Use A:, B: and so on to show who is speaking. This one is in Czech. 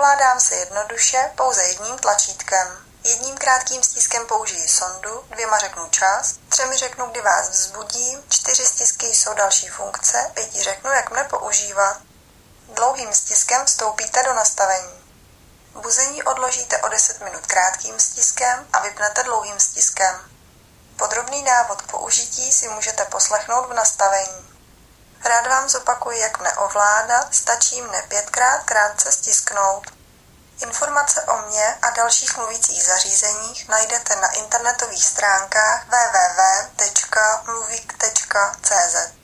A: Ovládám se jednoduše pouze jedním tlačítkem. Jedním krátkým stiskem použiji sondu, 2 řeknu čas, 3 řeknu, kdy vás vzbudím, 4 stisky jsou další funkce, 5 řeknu, jak mne používat. Dlouhým stiskem vstoupíte do nastavení. Buzení odložíte o 10 minut krátkým stiskem a vypnete dlouhým stiskem. Podrobný návod k použití si můžete poslechnout v nastavení. Rád vám zopakuji, jak mne ovládat, stačí mne 5krát krátce stisknout. Informace o mně a dalších mluvících zařízeních najdete na internetových stránkách www.mluvik.cz.